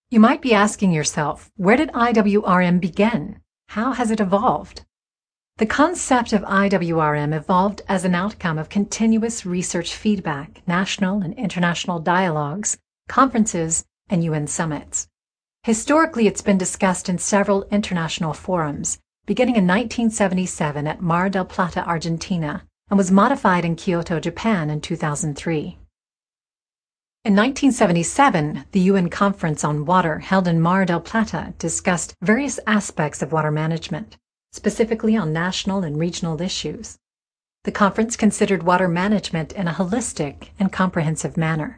You might be asking yourself, where did IWRM begin? How has it evolved? The concept of IWRM evolved as an outcome of continuous research feedback, national and international dialogues, conferences, and UN summits. Historically, it's been discussed in several international forums, beginning in 1977 at Mar del Plata, Argentina, and was modified in Kyoto, Japan in 2003. In 1977, the UN Conference on Water held in Mar del Plata discussed various aspects of water management, specifically on national and regional issues. The conference considered water management in a holistic and comprehensive manner.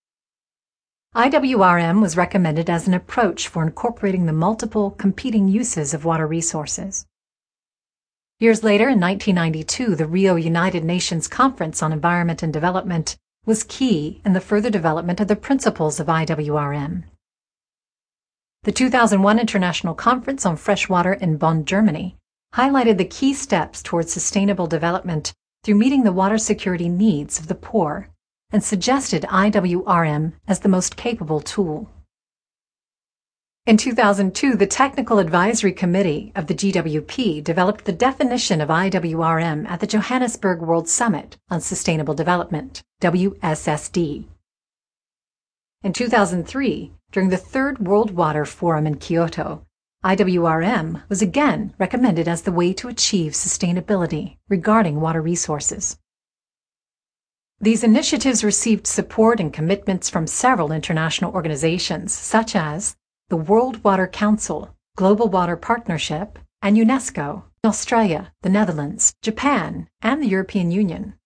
IWRM was recommended as an approach for incorporating the multiple competing uses of water resources. Years later, in 1992, the Rio United Nations Conference on Environment and Development was key in the further development of the principles of IWRM. The 2001 International Conference on Freshwater in Bonn, Germany, highlighted the key steps towards sustainable development through meeting the water security needs of the poor and suggested IWRM as the most capable tool. In 2002, the Technical Advisory Committee of the GWP developed the definition of IWRM at the Johannesburg World Summit on Sustainable Development, WSSD. In 2003, during the Third World Water Forum in Kyoto, IWRM was again recommended as the way to achieve sustainability regarding water resources. These initiatives received support and commitments from several international organizations, such as the World Water Council, Global Water Partnership, and UNESCO, Australia, the Netherlands, Japan, and the European Union.